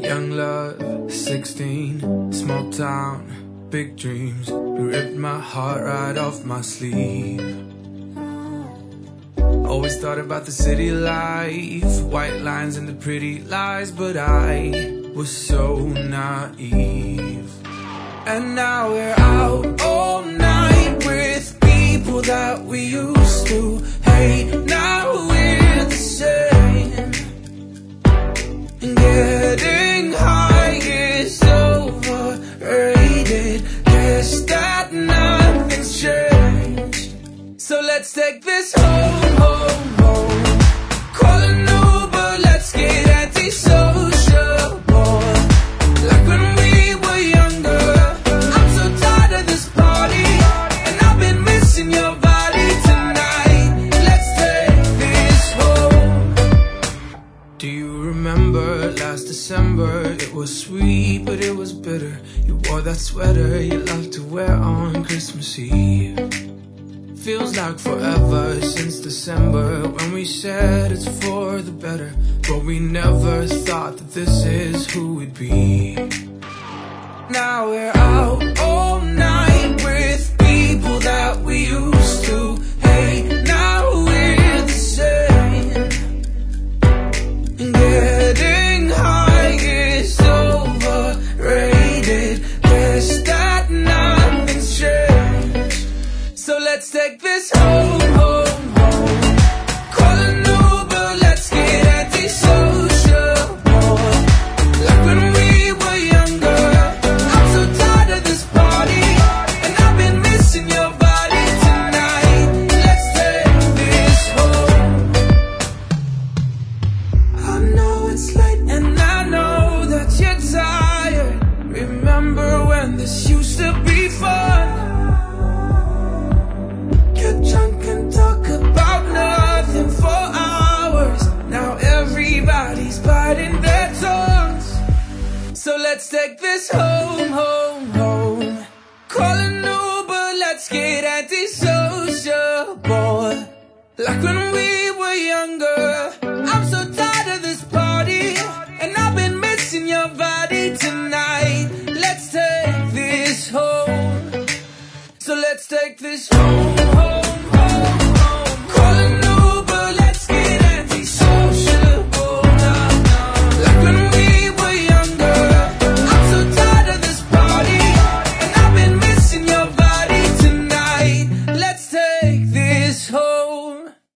Young love, 16, small town, big dreams. You ripped my heart right off my sleeve. Always thought about the city life, white lines and the pretty lies, but I was so naive. And now we're out all night with people that we used to hate. Now we're the same, and getting high is overrated. Guess that nothing's changed. So let's take this home, home, home. Call an Uber, let's get antisociable. Like when we were younger. I'm so tired of this party, and I've been missing your body tonight. Let's take this home. Do you remember last December? It was sweet, but it was bitter. You wore that sweater you loved to wear on Christmas Eve. Feels like forever since December, when we said it's for the better, but we never thought that this is who we'd be. Now we're out all night with people that we used to hate. Now we're the same, and getting high is overrated. Guess that nothing's changed. So let's take this home, home, home. Call an Uber, let's get antisociable. Like when we were younger. I'm so tired of this party, and I've been missing your body tonight. Let's take this home. I know it's late and I know that you're tired. Remember when this used to be fun? Get drunk and talk about nothing for hours. Now everybody's biting their tongues. So let's take this home, home, home. Call an Uber, let's get antisociable. Like when we were younger. I'm so tired of this party, and I've been missing your body tonight. Let's take this home. So let's take this home.